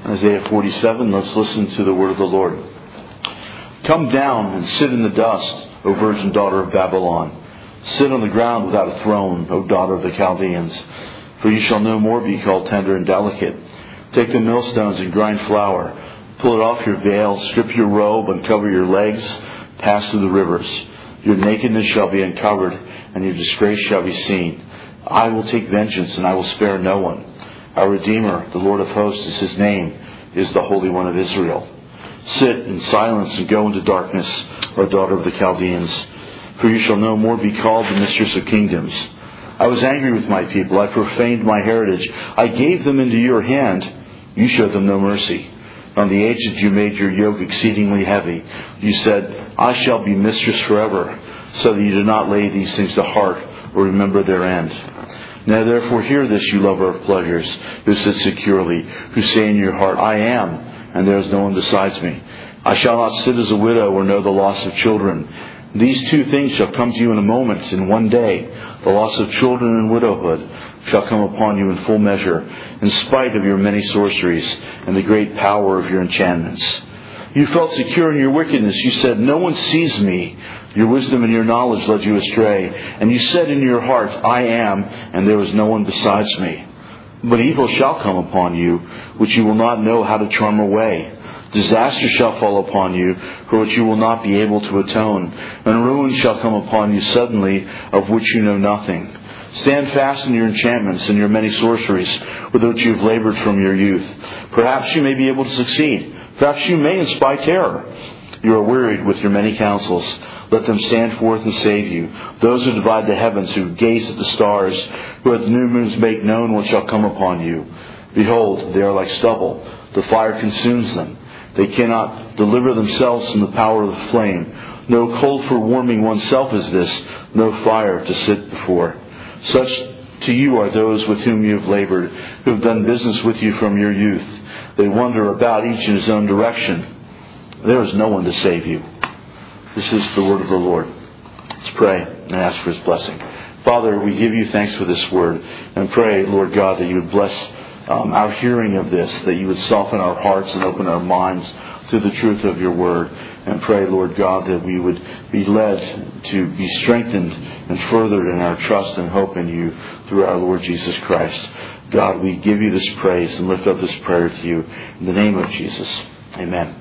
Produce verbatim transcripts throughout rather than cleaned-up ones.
Isaiah forty-seven, let's listen to the word of the Lord. Come down and sit in the dust, O virgin daughter of Babylon. Sit on the ground without a throne, O daughter of the Chaldeans. For you shall no more be called tender and delicate. Take the millstones and grind flour. Pull it off your veil, strip your robe, uncover your legs, pass through the rivers. Your nakedness shall be uncovered, and your disgrace shall be seen. I will take vengeance, and I will spare no one. Our Redeemer, the Lord of hosts, is His name, is the Holy One of Israel. Sit in silence and go into darkness, O daughter of the Chaldeans. For you shall no more be called the mistress of kingdoms. I was angry with my people. I profaned my heritage. I gave them into your hand. You showed them no mercy. On the aged you made your yoke exceedingly heavy. You said, I shall be mistress forever, so that you do not lay these things to heart or remember their end. Now therefore hear this, you lover of pleasures, who sit securely, who say in your heart, I am, and there is no one besides me. I shall not sit as a widow or know the loss of children. These two things shall come to you in a moment, in one day. The loss of children and widowhood shall come upon you in full measure, in spite of your many sorceries and the great power of your enchantments. You felt secure in your wickedness. You said, no one sees me. Your wisdom and your knowledge led you astray. And you said in your heart, I am, and there is no one besides me. But evil shall come upon you, which you will not know how to charm away. Disaster shall fall upon you, for which you will not be able to atone. And ruin shall come upon you suddenly, of which you know nothing. Stand fast in your enchantments and your many sorceries, with which you have labored from your youth. Perhaps you may be able to succeed. Perhaps you may inspire terror. You are wearied with your many counsels. Let them stand forth and save you. Those who divide the heavens, who gaze at the stars, who at the new moons make known what shall come upon you. Behold, they are like stubble. The fire consumes them. They cannot deliver themselves from the power of the flame. No coal for warming oneself is this, no fire to sit before. Such to you are those with whom you have labored, who have done business with you from your youth. They wander about each in his own direction. There is no one to save you. This is the word of the Lord. Let's pray and ask for His blessing. Father, we give you thanks for this word and pray, Lord God, that you would bless um, our hearing of this, that you would soften our hearts and open our minds to the truth of your word. And pray, Lord God, that we would be led to be strengthened and furthered in our trust and hope in you through our Lord Jesus Christ. God, we give you this praise and lift up this prayer to you in the name of Jesus. Amen.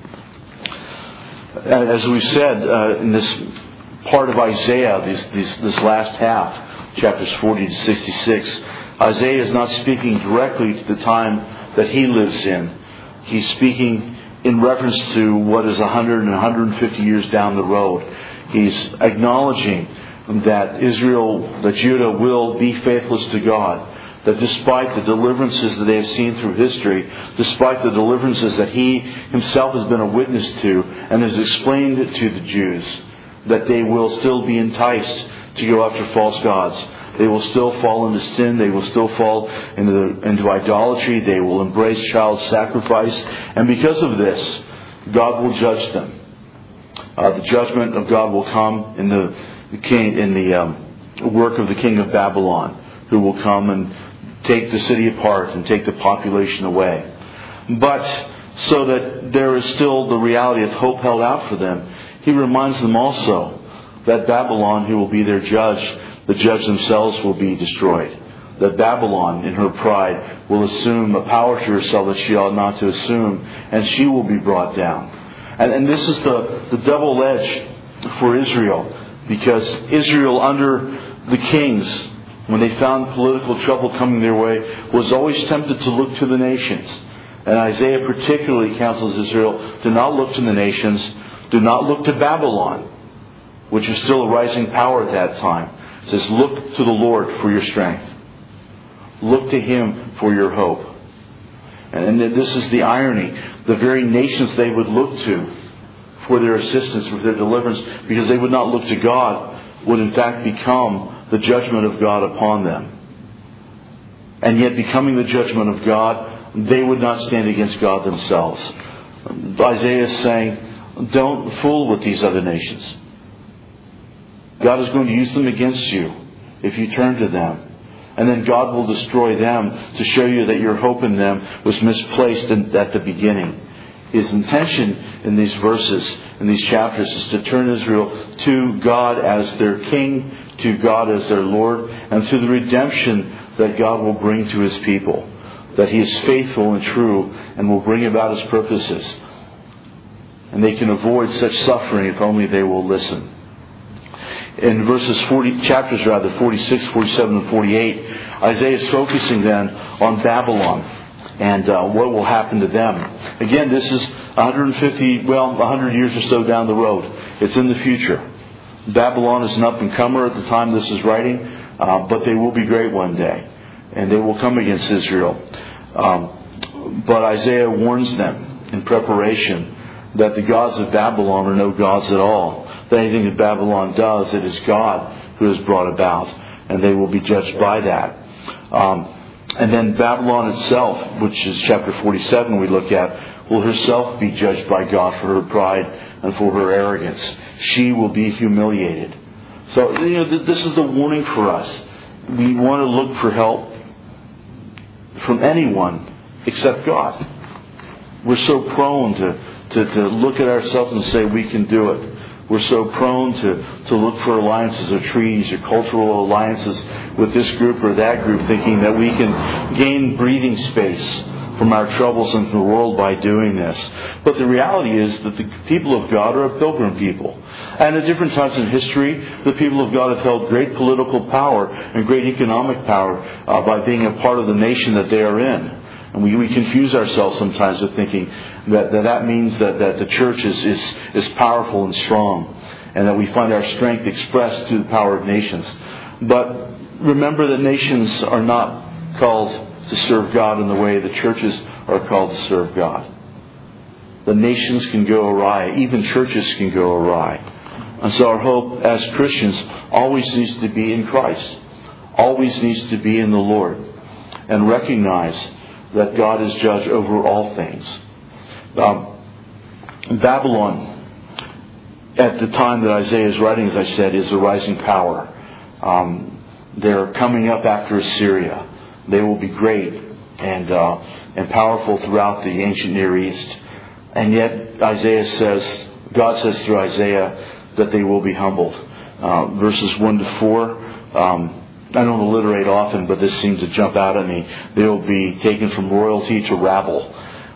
As we said uh, in this part of Isaiah, these, these, this last half, chapters forty to sixty-six, Isaiah is not speaking directly to the time that he lives in. He's speaking in reference to what is one hundred and one hundred fifty years down the road. He's acknowledging that Israel, that Judah will be faithless to God. That despite the deliverances that they have seen through history, despite the deliverances that he himself has been a witness to and has explained to the Jews, that they will still be enticed to go after false gods. They will still fall into sin. They will still fall into, the, into idolatry. They will embrace child sacrifice. And because of this, God will judge them. Uh, the judgment of God will come in the, the king, in the um, work of the king of Babylon, who will come and take the city apart and take the population away. But so that there is still the reality of hope held out for them, he reminds them also that Babylon, who will be their judge, the judge themselves will be destroyed. That Babylon, in her pride, will assume a power to herself that she ought not to assume, and she will be brought down. And, and this is the, the double edge for Israel, because Israel under the kings, when they found political trouble coming their way, was always tempted to look to the nations. And Isaiah particularly counsels Israel, do not look to the nations, do not look to Babylon, which was still a rising power at that time. It says, look to the Lord for your strength. Look to Him for your hope. And this is the irony. The very nations they would look to for their assistance, for their deliverance, because they would not look to God, would in fact become the judgment of God upon them. And yet, becoming the judgment of God, they would not stand against God themselves. Isaiah is saying, don't fool with these other nations. God is going to use them against you if you turn to them. And then God will destroy them to show you that your hope in them was misplaced in, at the beginning. His intention in these verses, in these chapters, is to turn Israel to God as their King, to God as their Lord, and to the redemption that God will bring to His people. That He is faithful and true and will bring about His purposes. And they can avoid such suffering if only they will listen. In verses forty, chapters rather, forty-six, forty-seven, and forty-eight, Isaiah is focusing then on Babylon and uh, what will happen to them. Again, this is one hundred fifty, well, one hundred years or so down the road. It's in the future. Babylon is an up-and-comer at the time this is writing, uh, but they will be great one day. And they will come against Israel. Um, but Isaiah warns them in preparation that the gods of Babylon are no gods at all. That anything that Babylon does, it is God who has brought about. And they will be judged by that. Um, and then Babylon itself, which is chapter forty-seven we look at, will herself be judged by God for her pride and for her arrogance. She will be humiliated. So, you know, th- this is the warning for us. We want to look for help from anyone except God. We're so prone to, to, to look at ourselves and say we can do it. We're so prone to, to look for alliances or treaties or cultural alliances with this group or that group, thinking that we can gain breathing space from our troubles in the world by doing this. But the reality is that the people of God are a pilgrim people. And at different times in history, the people of God have held great political power and great economic power uh, by being a part of the nation that they are in. And we, we confuse ourselves sometimes with thinking that that, that means that, that the church is, is, is powerful and strong, and that we find our strength expressed through the power of nations. But remember that nations are not called to serve God in the way the churches are called to serve God. The nations can go awry. Even churches can go awry. And so our hope as Christians always needs to be in Christ. Always needs to be in the Lord. And recognize that God is judge over all things. Um, Babylon, at the time that Isaiah is writing, as I said, is a rising power. Um, they're coming up after Assyria. They will be great and uh, and powerful throughout the ancient Near East. And yet Isaiah says, God says through Isaiah that they will be humbled. Uh, verses one to four, um, I don't alliterate often, but this seems to jump out at me. They will be taken from royalty to rabble.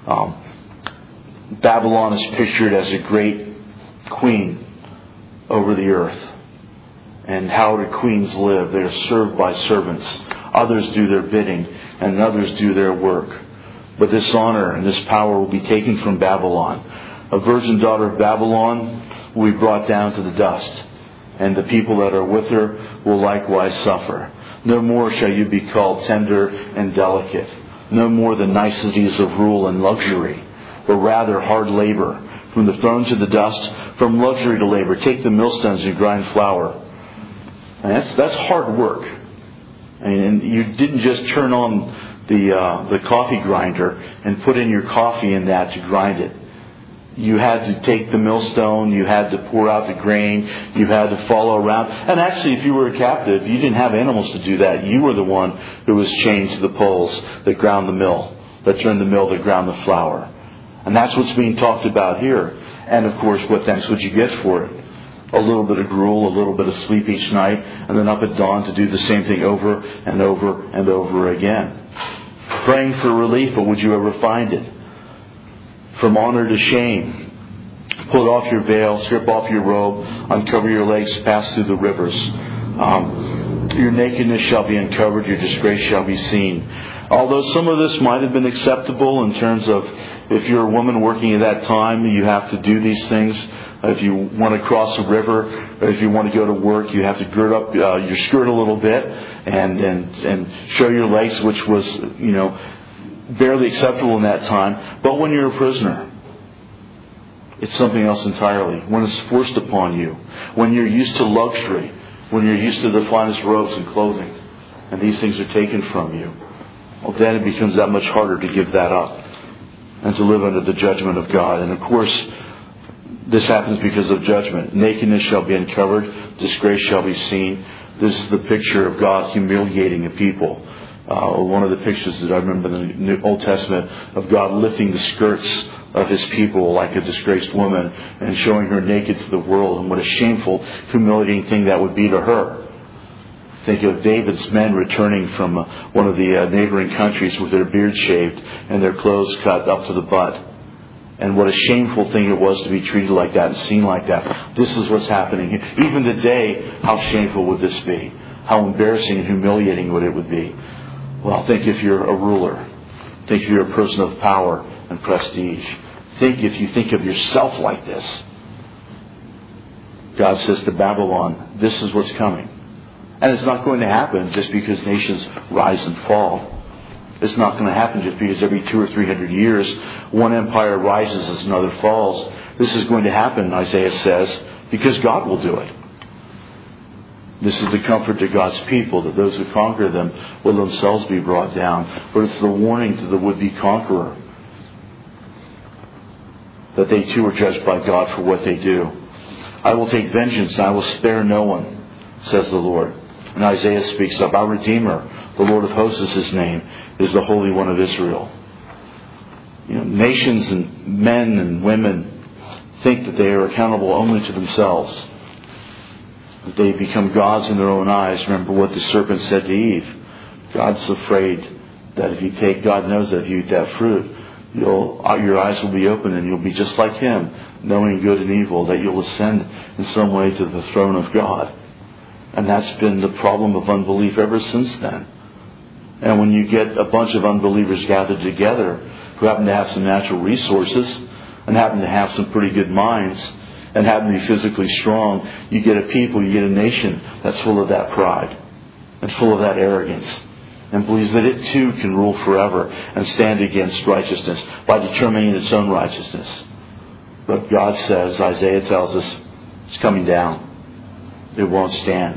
Um, Babylon is pictured as a great queen over the earth. And how do queens live? They are served by servants. Others do their bidding, and others do their work. But this honor and this power will be taken from Babylon. A virgin daughter of Babylon will be brought down to the dust, and the people that are with her will likewise suffer. No more shall you be called tender and delicate. No more the niceties of rule and luxury, but rather hard labor. From the throne to the dust, from luxury to labor. Take the millstones and grind flour. And that's that's hard work. I mean, and you didn't just turn on the uh, the coffee grinder and put in your coffee in that to grind it. You had to take the millstone, you had to pour out the grain, you had to follow around. And actually, if you were a captive, you didn't have animals to do that. You were the one who was chained to the poles that ground the mill, that turned the mill that ground the flour. And that's what's being talked about here. And of course, what thanks would you get for it? A little bit of gruel, a little bit of sleep each night, and then up at dawn to do the same thing over and over and over again. Praying for relief, but would you ever find it? From honor to shame. Pull off your veil, strip off your robe, uncover your legs, pass through the rivers. Um, your nakedness shall be uncovered, your disgrace shall be seen. Although some of this might have been acceptable in terms of if you're a woman working at that time, you have to do these things. If you want to cross a river, or if you want to go to work, you have to gird up uh, your skirt a little bit and, and and show your legs, which was, you know, barely acceptable in that time. But when you're a prisoner, it's something else entirely. When it's forced upon you, when you're used to luxury, when you're used to the finest robes and clothing, and these things are taken from you, well, then it becomes that much harder to give that up and to live under the judgment of God. And of course, this happens because of judgment. Nakedness shall be uncovered, disgrace shall be seen. The This is the picture of God humiliating a people. Uh, one of the pictures that I remember in the New Old Testament of God lifting the skirts of His people like a disgraced woman and showing her naked to the world, and what a shameful, humiliating thing that would be to her. Think of David's men returning from uh, one of the uh, neighboring countries with their beards shaved and their clothes cut up to the butt. And what a shameful thing it was to be treated like that and seen like that. This is what's happening. Even today, how shameful would this be? How embarrassing and humiliating would it would be? Well, think if you're a ruler. Think if you're a person of power and prestige. Think if you think of yourself like this. God says to Babylon, this is what's coming. And it's not going to happen just because nations rise and fall. It's not going to happen just because every two or three hundred years one empire rises as another falls. This is going to happen, Isaiah says, because God will do it. This is the comfort to God's people, that those who conquer them will themselves be brought down. But it's the warning to the would-be conqueror that they too are judged by God for what they do. I will take vengeance and I will spare no one, says the Lord. And Isaiah speaks of our Redeemer, the Lord of hosts is His name, is the Holy One of Israel. You know, nations and men and women think that they are accountable only to themselves. That they become gods in their own eyes. Remember what the serpent said to Eve. God's afraid that if you take, God knows that if you eat that fruit, you'll, your eyes will be open and you'll be just like Him, knowing good and evil, that you'll ascend in some way to the throne of God. And that's been the problem of unbelief ever since then. And when you get a bunch of unbelievers gathered together who happen to have some natural resources and happen to have some pretty good minds and happen to be physically strong, you get a people, you get a nation that's full of that pride and full of that arrogance and believes that it too can rule forever and stand against righteousness by determining its own righteousness. But God says, Isaiah tells us, it's coming down. It won't stand.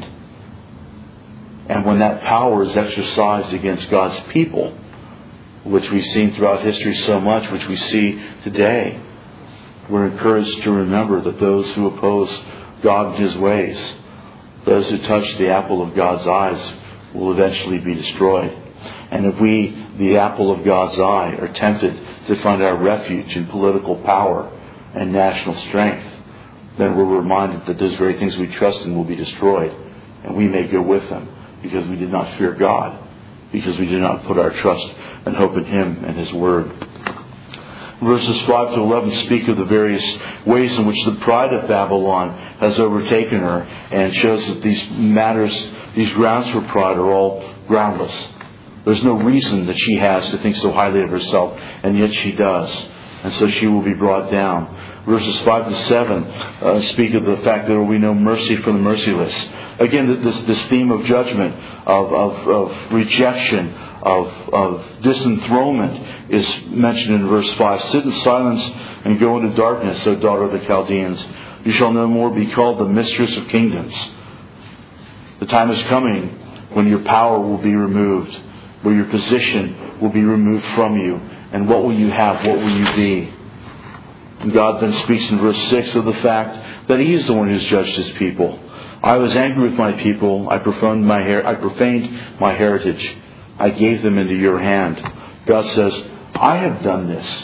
And when that power is exercised against God's people, which we've seen throughout history so much, which we see today, we're encouraged to remember that those who oppose God and His ways, those who touch the apple of God's eyes, will eventually be destroyed. And if we, the apple of God's eye, are tempted to find our refuge in political power and national strength, then we're reminded that those very things we trust in will be destroyed. And we may go with them because we did not fear God, because we did not put our trust and hope in Him and His Word. Verses five to eleven speak of the various ways in which the pride of Babylon has overtaken her, and shows that these matters, these grounds for pride are all groundless. There's no reason that she has to think so highly of herself, and yet she does. And so she will be brought down. Verses five to seven uh, speak of the fact that there will be no mercy for the merciless. Again, this, this theme of judgment, of, of, of rejection, of, of disenthronement is mentioned in verse five. Sit in silence and go into darkness, O daughter of the Chaldeans. You shall no more be called the mistress of kingdoms. The time is coming when your power will be removed, where your position will be removed from you. And what will you have? What will you be? And God then speaks in verse six of the fact that He is the one who's judged His people. I was angry with my people. I profaned my her- I profaned my heritage. I gave them into your hand. God says, I have done this.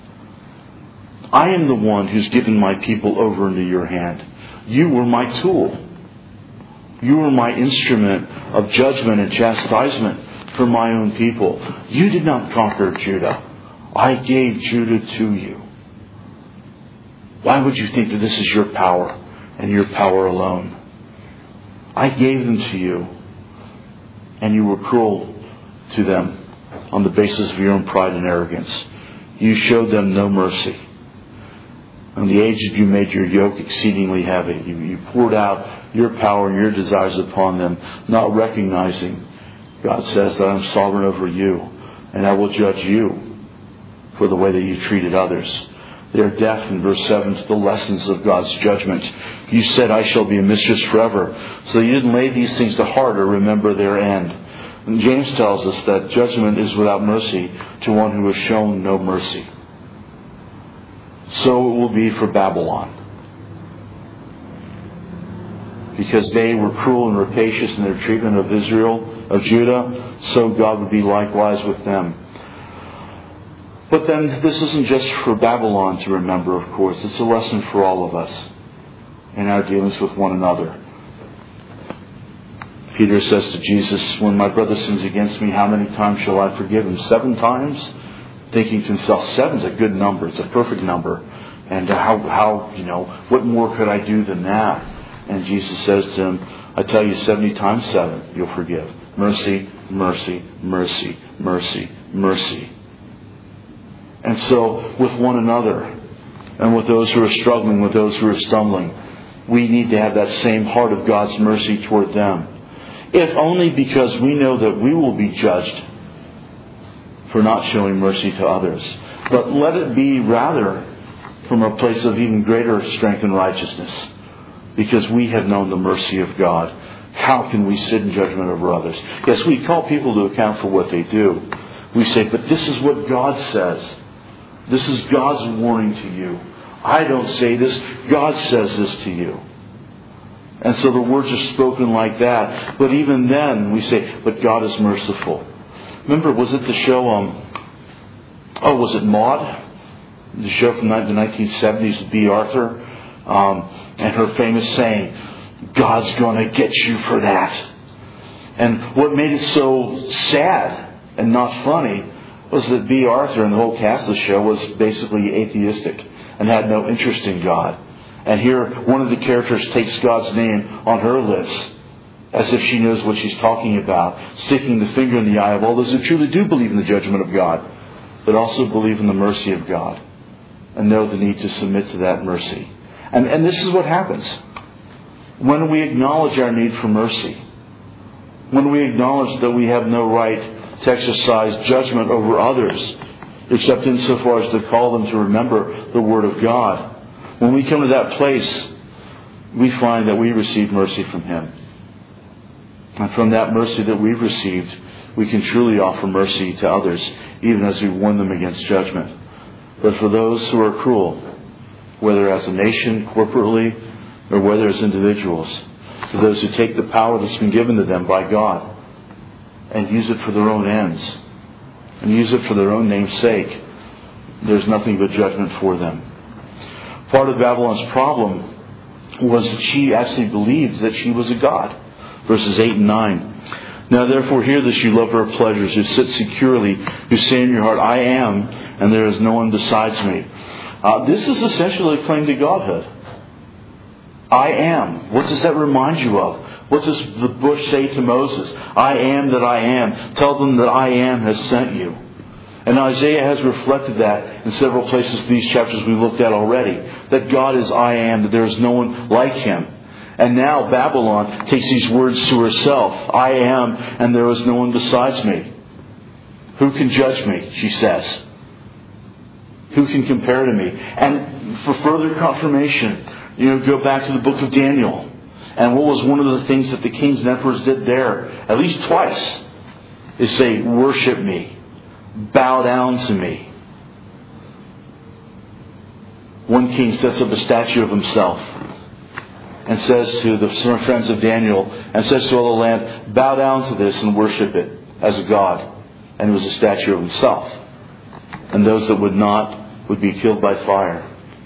I am the one who's given my people over into your hand. You were my tool. You were my instrument of judgment and chastisement for my own people. You did not conquer Judah. I gave Judah to you. Why would you think that this is your power and your power alone? I gave them to you, and you were cruel to them on the basis of your own pride and arrogance. You showed them no mercy. On the aged you made your yoke exceedingly heavy. You, you poured out your power and your desires upon them, not recognizing, God says, that I'm sovereign over you, and I will judge you for the way that you treated others. They are deaf, in verse seven, to the lessons of God's judgment. You said, I shall be a mistress forever. So you didn't lay these things to heart or remember their end. And James tells us that judgment is without mercy to one who has shown no mercy. So it will be for Babylon. because they were cruel and rapacious in their treatment of Israel, of Judah, so God would be likewise with them. But then this isn't just for Babylon to remember, of course. It's a lesson for all of us in our dealings with one another. Peter says to Jesus, when my brother sins against me, how many times shall I forgive him? Seven times? Thinking to himself, seven's a good number. It's a perfect number. And how, how, you know, what more could I do than that? And Jesus says to him, I tell you, seventy times seven, you'll forgive. Mercy, mercy, mercy, mercy, mercy. And so, with one another, and with those who are struggling, with those who are stumbling, we need to have that same heart of God's mercy toward them. If only because we know that we will be judged for not showing mercy to others. But let it be rather from a place of even greater strength and righteousness, because we have known the mercy of God. How can we sit in judgment over others? Yes, we call people to account for what they do. We say, but this is what God says. This is God's warning to you. I don't say this. God says this to you. And so the words are spoken like that. But even then, we say, but God is merciful. Remember, was it the show, um, oh, was it Maude? The show from the nineteen seventies with Bea Arthur. Um, and her famous saying, God's going to get you for that. And what made it so sad and not funny was that Bea Arthur and the whole cast of the show was basically atheistic and had no interest in God. And here, one of the characters takes God's name on her lips as if she knows what she's talking about, sticking the finger in the eye of all those who truly do believe in the judgment of God, but also believe in the mercy of God and know the need to submit to that mercy. And, and this is what happens. When we acknowledge our need for mercy, when we acknowledge that we have no right to exercise judgment over others, except insofar as to call them to remember the Word of God, when we come to that place, we find that we receive mercy from Him. And from that mercy that we've received, we can truly offer mercy to others, even as we warn them against judgment. But for those who are cruel, whether as a nation, corporately, or whether as individuals, to those who take the power that's been given to them by God and use it for their own ends, and use it for their own name's sake, there's nothing but judgment for them. Part of Babylon's problem was that she actually believed that she was a god. Verses eight and nine. Now therefore hear this, you lover of pleasures, who sit securely, who say in your heart, I am, and there is no one besides me. Uh, this is essentially a claim to godhood. I am. What does that remind you of? What does the bush say to Moses? I am that I am. Tell them that I am has sent you. And Isaiah has reflected that in several places in these chapters we looked at already. That God is I am, that there is no one like Him. And now Babylon takes these words to herself. I am, and there is no one besides me. Who can judge me, she says. Who can compare to me? And for further confirmation, you know, go back to the book of Daniel. And what was one of the things that the kings and emperors did there, at least twice, is say, worship me. Bow down to me. One king sets up a statue of himself and says to the friends of Daniel, and says to all the land, bow down to this and worship it as a god. And it was a statue of himself. And those that would not would be killed by fire.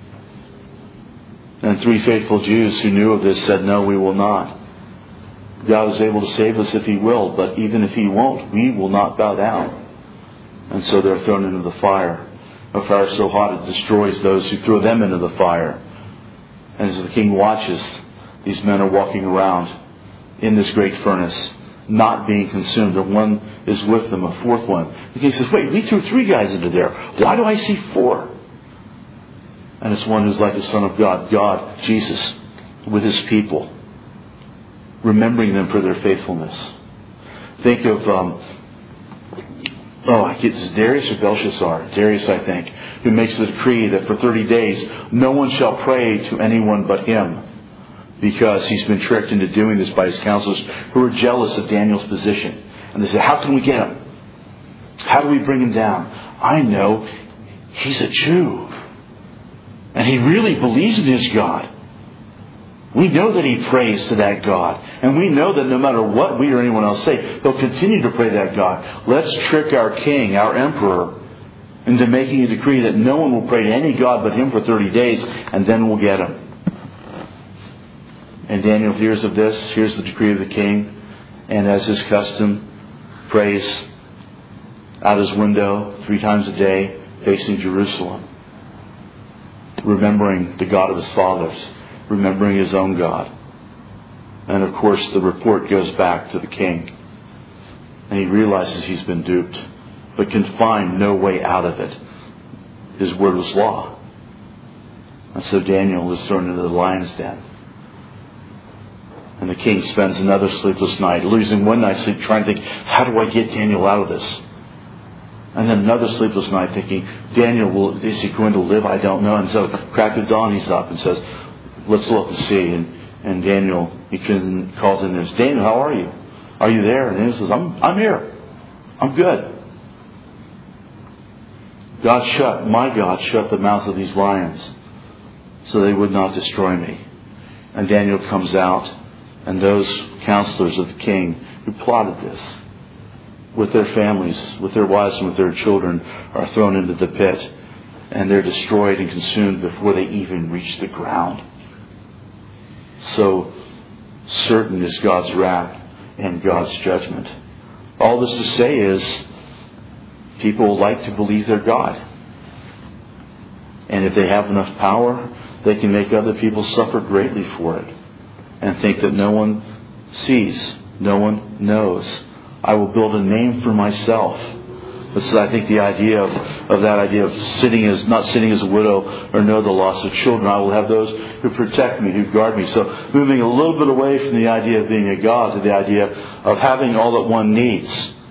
And three faithful Jews who knew of this said, no, we will not. God is able to save us if He will, but even if He won't, we will not bow down. And so they're thrown into the fire. A fire so hot it destroys those who throw them into the fire. And as the king watches, these men are walking around in this great furnace, not being consumed. And one is with them, a fourth one. The king says, wait, we threw three guys into there. Why do I see four? And it's one who's like the Son of God, God, Jesus, with His people, remembering them for their faithfulness. Think of, um, oh, I get this, Darius or Belshazzar? Darius, I think, who makes the decree that for thirty days no one shall pray to anyone but him, because he's been tricked into doing this by his counselors who are jealous of Daniel's position. And they say, how can we get him? How do we bring him down? I know he's a Jew. And he really believes in his God. We know that he prays to that God. And we know that no matter what we or anyone else say, he'll continue to pray to that God. Let's trick our king, our emperor, into making a decree that no one will pray to any God but him for thirty days, and then we'll get him. And Daniel hears of this, hears the decree of the king, and as his custom, prays out his window three times a day, facing Jerusalem, remembering the God of his fathers, remembering his own God. And of course the report goes back to the king, and he realizes he's been duped, but can find no way out of it. His word was law. And so Daniel is thrown into the lion's den. And the king spends another sleepless night, losing one night's sleep, trying to think, how do I get Daniel out of this? And then another sleepless night thinking, Daniel, will, is he going to live? I don't know. And so crack of dawn, he's up and says, let's look and see. And, and Daniel, he calls in and says, Daniel, how are you? Are you there? And Daniel says, I'm, I'm here. I'm good. God shut, my God shut the mouths of these lions so they would not destroy me. And Daniel comes out, and those counselors of the king who plotted this, with their families, with their wives and with their children, are thrown into the pit, and they're destroyed and consumed before they even reach the ground. So certain is God's wrath and God's judgment. All this to say is, people like to believe they're God. And if they have enough power, they can make other people suffer greatly for it, and think that no one sees, no one knows. I will build a name for myself. This is, I think, the idea of, of that idea of sitting as not sitting as a widow or know the loss of children. I will have those who protect me, who guard me. So moving a little bit away from the idea of being a God to the idea of having all that one needs.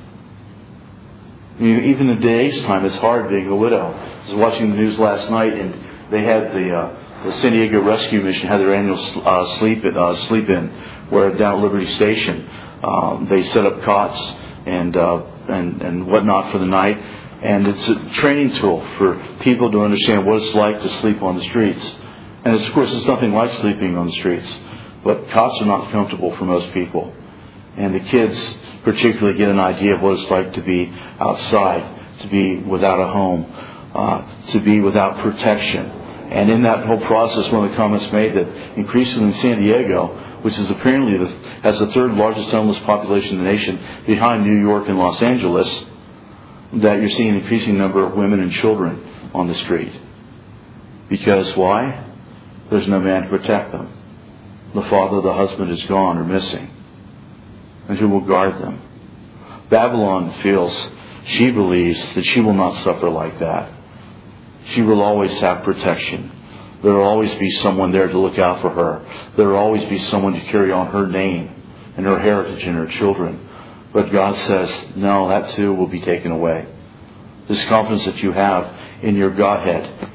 I mean, even in today's time, it's hard being a widow. I was watching the news last night, and they had the uh, the San Diego Rescue Mission had their annual uh, sleep uh, sleep in, where down at Liberty Station um, they set up cots and uh, and and whatnot for the night, and it's a training tool for people to understand what it's like to sleep on the streets. And it's, of course, it's nothing like sleeping on the streets, but cots are not comfortable for most people, and the kids particularly get an idea of what it's like to be outside, to be without a home, uh, to be without protection. And in that whole process, one of the comments made that increasingly in San Diego, which is apparently the, has the third largest homeless population in the nation behind New York and Los Angeles, that you're seeing an increasing number of women and children on the street. Because why? There's no man to protect them. The father, the husband is gone or missing. And who will guard them? Babylon feels, she believes that she will not suffer like that. She will always have protection. There will always be someone there to look out for her. There will always be someone to carry on her name and her heritage and her children. But God says, no, that too will be taken away. This confidence that you have in your Godhead,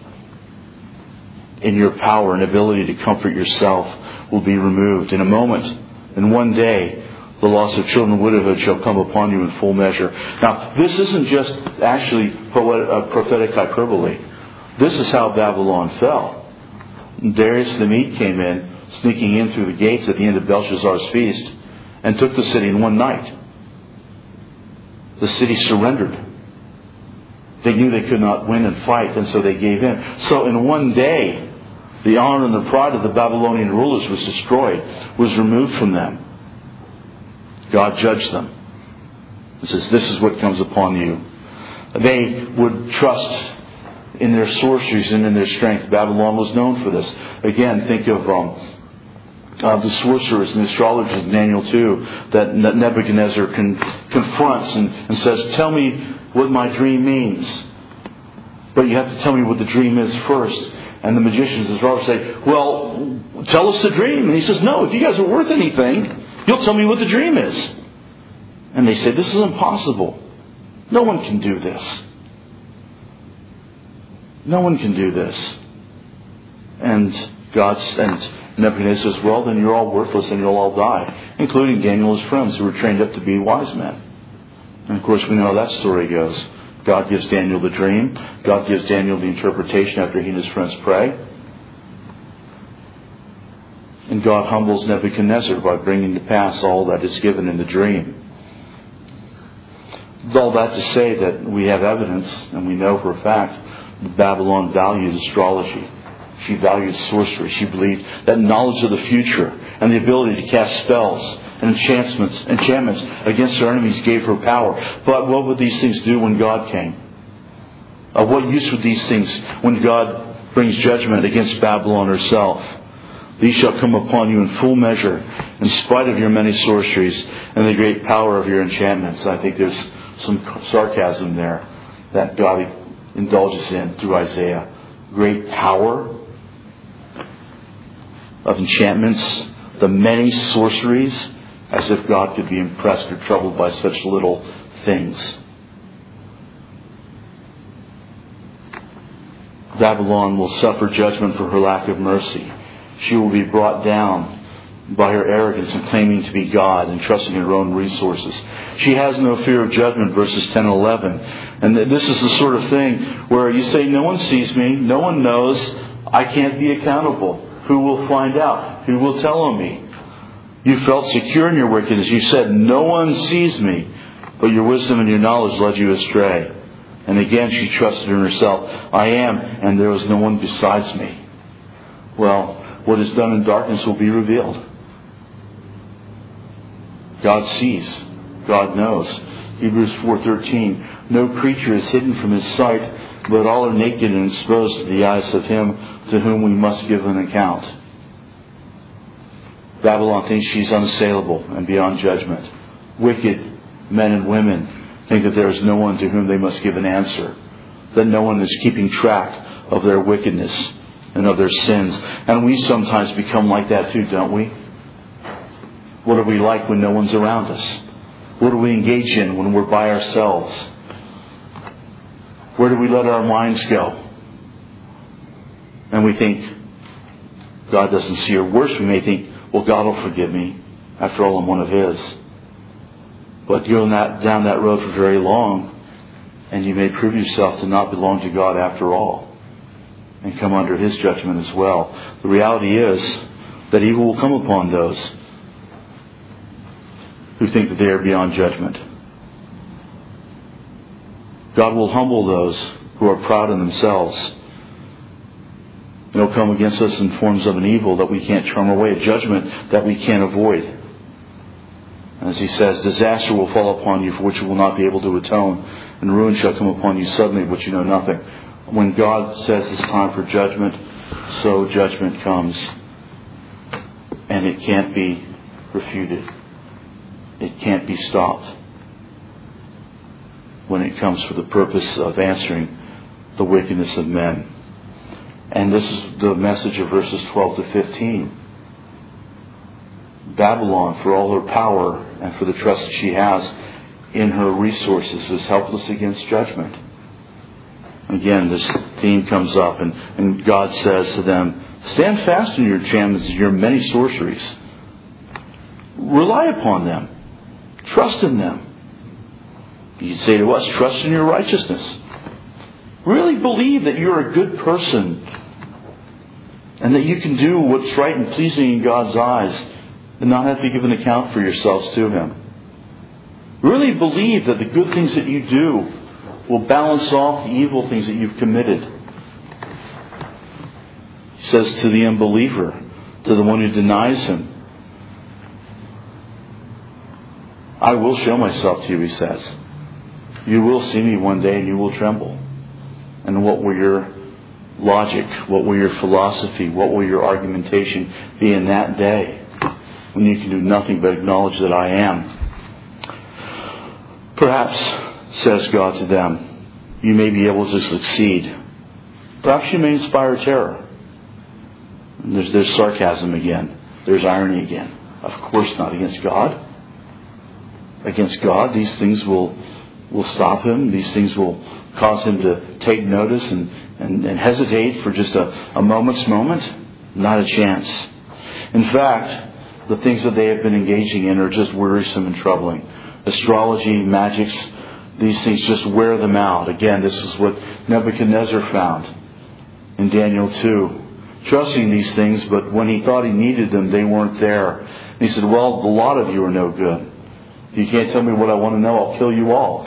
in your power and ability to comfort yourself, will be removed in a moment. In one day, the loss of children and widowhood shall come upon you in full measure. Now, this isn't just actually prophetic hyperbole. This is how Babylon fell. Darius the Mede came in, sneaking in through the gates at the end of Belshazzar's feast, and took the city in one night. The city surrendered. They knew they could not win and fight, and so they gave in. So in one day, the honor and the pride of the Babylonian rulers was destroyed, was removed from them. God judged them. He says, this is what comes upon you. They would trust in their sorceries and in their strength. Babylon was known for this. Again, think of um, uh, the sorcerers and the astrologers in Daniel two that Nebuchadnezzar can, confronts and, and says, tell me what my dream means. But you have to tell me what the dream is first. And the magicians, as Robert say, well, tell us the dream. And he says, no, if you guys are worth anything, you'll tell me what the dream is. And they say, this is impossible. No one can do this. No one can do this. And God and Nebuchadnezzar says, well, then you're all worthless and you'll all die, including Daniel and his friends who were trained up to be wise men. And of course, we know how that story goes. God gives Daniel the dream. God gives Daniel the interpretation after he and his friends pray. And God humbles Nebuchadnezzar by bringing to pass all that is given in the dream. All that to say that we have evidence, and we know for a fact, that Babylon valued astrology. She valued sorcery. She believed that knowledge of the future and the ability to cast spells and enchantments, enchantments against her enemies gave her power. But what would these things do when God came? Of what use would these things when God brings judgment against Babylon herself? These shall come upon you in full measure, in spite of your many sorceries and the great power of your enchantments. I think there's some sarcasm there that God indulges in through Isaiah. Great power of enchantments, the many sorceries, as if God could be impressed or troubled by such little things. Babylon will suffer judgment for her lack of mercy. She will be brought down by her arrogance and claiming to be God and trusting in her own resources. She has no fear of judgment, verses ten and eleven. And this is the sort of thing where you say, no one sees me, no one knows, I can't be accountable. Who will find out? Who will tell on me? You felt secure in your wickedness. You said, no one sees me. But your wisdom and your knowledge led you astray. And again she trusted in herself. I am, and there is no one besides me. Well, what is done in darkness will be revealed. God sees. God knows. Hebrews four thirteen. No creature is hidden from His sight, but all are naked and exposed to the eyes of Him to whom we must give an account. Babylon thinks she's unassailable and beyond judgment. Wicked men and women think that there is no one to whom they must give an answer, that no one is keeping track of their wickedness and of their sins. And we sometimes become like that too, don't we? What are we like when no one's around us? What do we engage in when we're by ourselves? Where do we let our minds go? And we think God doesn't see, or worse, we may think, well, God will forgive me. After all, I'm one of His. But you're not down that road for very long, and you may prove yourself to not belong to God after all, and come under His judgment as well. The reality is that evil will come upon those who think that they are beyond judgment. God will humble those who are proud in themselves. It will come against us in forms of an evil that we can't charm away, a judgment that we can't avoid. As He says, disaster will fall upon you for which you will not be able to atone, and ruin shall come upon you suddenly, of which you know nothing. When God says it's time for judgment, so judgment comes, and it can't be refuted. It can't be stopped when it comes for the purpose of answering the wickedness of men. And this is the message of verses twelve to fifteen. Babylon, for all her power and for the trust that she has in her resources, is helpless against judgment. Again, this theme comes up, and, and God says to them, stand fast in your enchantments and your many sorceries. Rely upon them. Trust in them. You say to us, trust in your righteousness. Really believe that you're a good person and that you can do what's right and pleasing in God's eyes and not have to give an account for yourselves to Him. Really believe that the good things that you do will balance off the evil things that you've committed. He says to the unbeliever, to the one who denies Him, I will show myself to you, He says. You will see me one day and you will tremble. And what will your logic, what will your philosophy, what will your argumentation be in that day when you can do nothing but acknowledge that I am? Perhaps, says God to them, you may be able to succeed. Perhaps you may inspire terror. And there's, there's sarcasm again. There's irony again. Of course not. Against God. Against God, these things will will stop Him. These things will cause Him to take notice and, and, and hesitate for just a, a moment's moment. Not a chance. In fact, the things that they have been engaging in are just wearisome and troubling. Astrology, magics, these things just wear them out. Again, this is what Nebuchadnezzar found in Daniel two. trusting these things, but when he thought he needed them, they weren't there. And he said, well, a lot of you are no good. If you can't tell me what I want to know, I'll kill you all.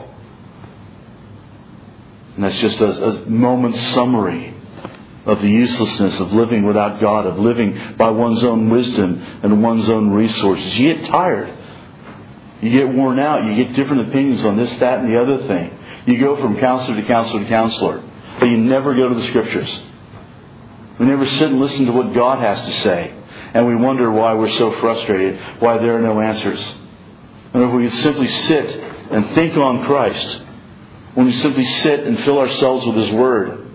And that's just a, a moment's summary of the uselessness of living without God, of living by one's own wisdom and one's own resources. You get tired. You get worn out. You get different opinions on this, that, and the other thing. You go from counselor to counselor to counselor. But you never go to the Scriptures. We never sit and listen to what God has to say. And we wonder why we're so frustrated, why there are no answers. And if we could simply sit and think on Christ, when we simply sit and fill ourselves with His Word,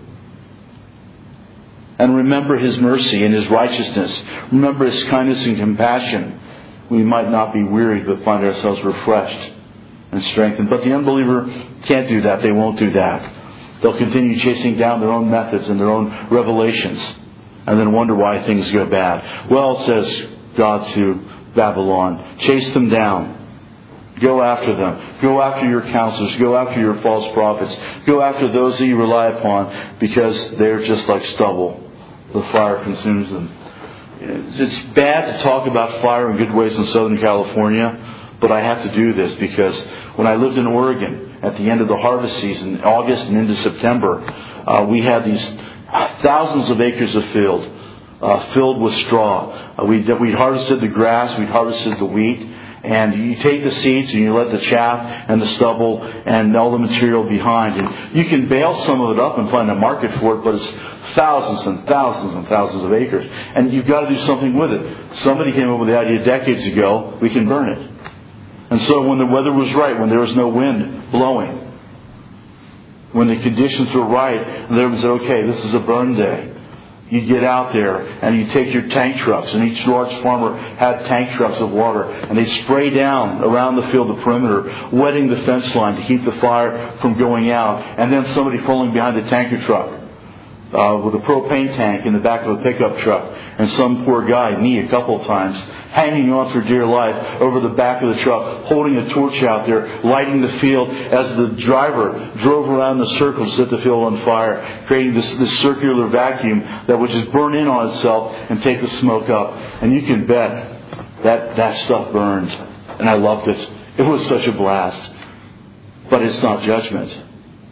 and remember His mercy and His righteousness, remember His kindness and compassion, we might not be wearied but find ourselves refreshed and strengthened. But the unbeliever can't do that. They won't do that. They'll continue chasing down their own methods and their own revelations and then wonder why things go bad. Well, says God to Babylon, chase them down. Go after them. Go after your counselors. Go after your false prophets. Go after those that you rely upon, because they're just like stubble. The fire consumes them. It's bad to talk about fire in good ways in Southern California, but I have to do this because when I lived in Oregon, at the end of the harvest season, August and into September, uh, we had these thousands of acres of field uh, filled with straw. Uh, we'd, we'd harvested the grass, we'd harvested the wheat, and you take the seeds and you let the chaff and the stubble and all the material behind. And you can bale some of it up and find a market for it, but it's thousands and thousands and thousands of acres. And you've got to do something with it. Somebody came up with the idea decades ago, we can burn it. And so when the weather was right, when there was no wind blowing, when the conditions were right, and there was, okay, this is a burn day, you get out there and you take your tank trucks, and each large farmer had tank trucks of water, and they spray down around the field, the perimeter, wetting the fence line to keep the fire from going out. And then somebody pulling behind the tanker truck uh, with a propane tank in the back of a pickup truck, and some poor guy, me a couple of times, hanging on for dear life over the back of the truck, holding a torch out there, lighting the field as the driver drove around the circle to set the field on fire, creating this, this circular vacuum that would just burn in on itself and take the smoke up. And you can bet that that stuff burned. And I loved it. It was such a blast. But it's not judgment.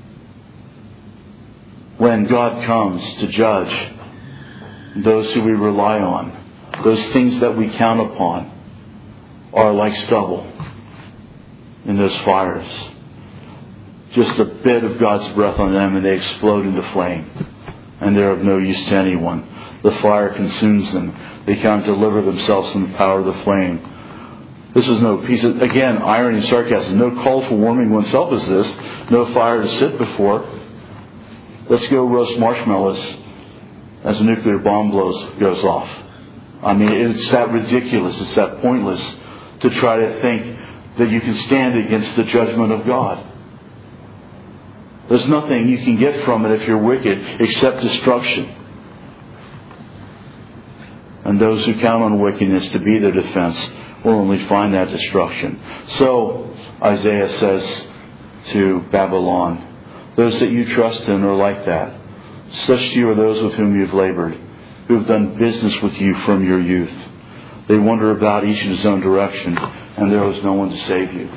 When God comes to judge those who we rely on, those things that we count upon are like stubble in those fires. Just a bit of God's breath on them and they explode into flame. And they're of no use to anyone. The fire consumes them. They can't deliver themselves from the power of the flame. This is no piece of, again, irony and sarcasm. No call for warming oneself is this. No fire to sit before. Let's go roast marshmallows as a nuclear bomb blows goes off. I mean, it's that ridiculous, it's that pointless to try to think that you can stand against the judgment of God. There's nothing you can get from it if you're wicked except destruction. And those who count on wickedness to be their defense will only find that destruction. So, Isaiah says to Babylon, those that you trust in are like that. Such to you are those with whom you've labored, who have done business with you from your youth. They wander about each in his own direction, and there was no one to save you.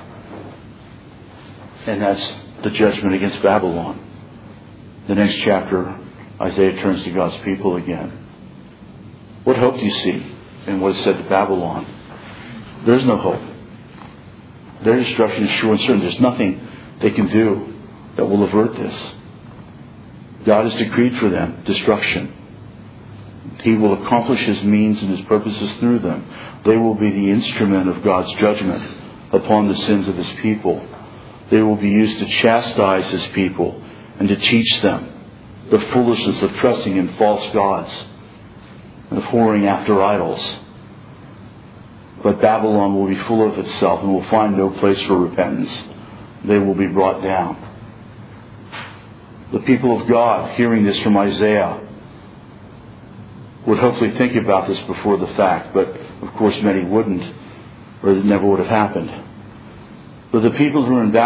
And that's the judgment against Babylon. The next chapter, Isaiah turns to God's people again. What hope do you see in what is said to Babylon? There's no hope. Their destruction is sure and certain. There's nothing they can do that will avert this. God has decreed for them destruction. He will accomplish His means and His purposes through them. They will be the instrument of God's judgment upon the sins of His people. They will be used to chastise His people and to teach them the foolishness of trusting in false gods and of whoring after idols. But Babylon will be full of itself and will find no place for repentance. They will be brought down. The people of God, hearing this from Isaiah, would hopefully think about this before the fact, but of course many wouldn't, or it never would have happened. But the people who are in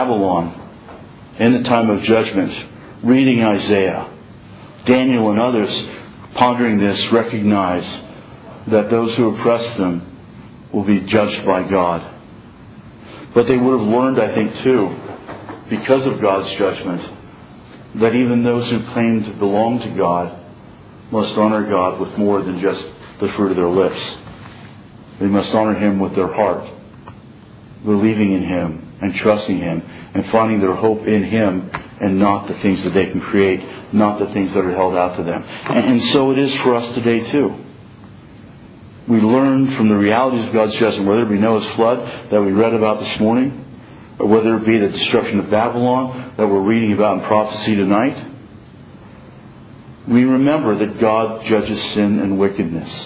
Babylon, in the time of judgment, reading Isaiah, Daniel and others, pondering this, recognize that those who oppress them will be judged by God. But they would have learned, I think, too, because of God's judgment, that even those who claim to belong to God must honor God with more than just the fruit of their lips. They must honor Him with their heart, believing in Him and trusting Him and finding their hope in Him and not the things that they can create, not the things that are held out to them. And, and so it is for us today too. We learn from the realities of God's judgment, whether it be Noah's flood that we read about this morning, or whether it be the destruction of Babylon that we're reading about in prophecy tonight. We remember that God judges sin and wickedness.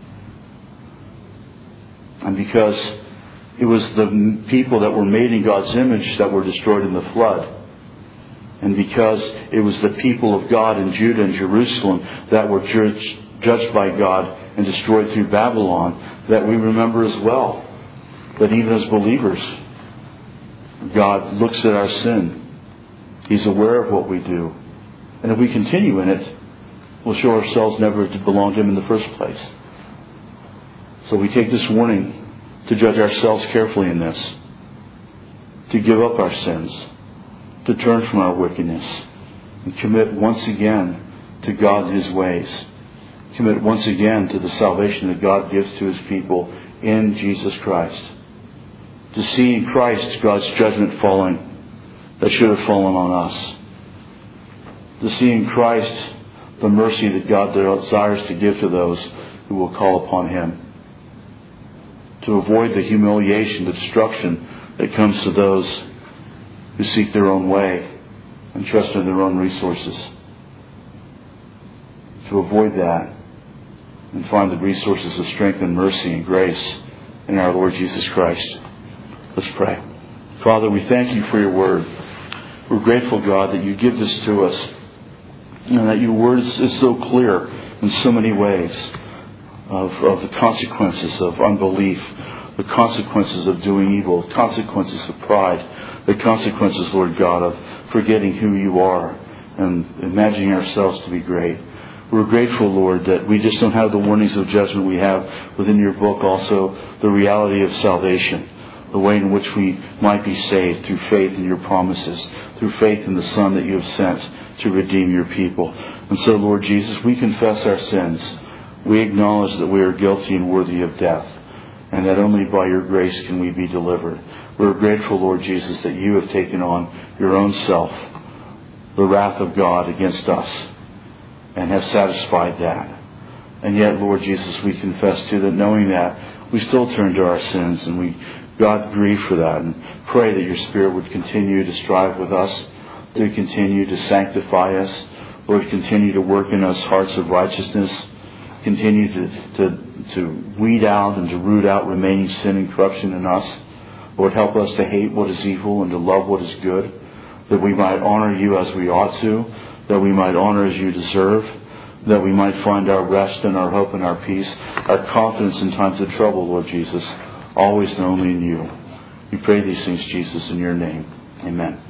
And because it was the people that were made in God's image that were destroyed in the flood, and because it was the people of God in Judah and Jerusalem that were judged, judged by God and destroyed through Babylon, that we remember as well that even as believers, God looks at our sin. He's aware of what we do. And if we continue in it, we'll show ourselves never to belong to Him in the first place. So we take this warning to judge ourselves carefully in this, to give up our sins, to turn from our wickedness, and commit once again to God and His ways. Commit once again to the salvation that God gives to His people in Jesus Christ. To see in Christ God's judgment falling that should have fallen on us. To see in Christ the mercy that God desires to give to those who will call upon Him. To avoid the humiliation, the destruction that comes to those who seek their own way and trust in their own resources. To avoid that and find the resources of strength and mercy and grace in our Lord Jesus Christ. Let's pray. Father, we thank You for Your Word. We're grateful, God, that You give this to us and that Your Word is so clear in so many ways of, of the consequences of unbelief, the consequences of doing evil, the consequences of pride, the consequences, Lord God, of forgetting who You are and imagining ourselves to be great. We're grateful, Lord, that we just don't have the warnings of judgment. We have within Your book also the reality of salvation, the way in which we might be saved through faith in Your promises, through faith in the Son that You have sent to redeem Your people. And so, Lord Jesus, we confess our sins. We acknowledge that we are guilty and worthy of death, and that only by Your grace can we be delivered. We're grateful, Lord Jesus, that You have taken on Your own self, the wrath of God against us, and have satisfied that. And yet, Lord Jesus, we confess too that knowing that, we still turn to our sins, and we, God, grieve for that, and pray that Your Spirit would continue to strive with us, to continue to sanctify us, Lord, continue to work in us hearts of righteousness, continue to, to, to weed out and to root out remaining sin and corruption in us. Lord, help us to hate what is evil and to love what is good, that we might honor You as we ought to, that we might honor as You deserve, that we might find our rest and our hope and our peace, our confidence in times of trouble, Lord Jesus, always and only in You. We pray these things, Jesus, in Your name. Amen.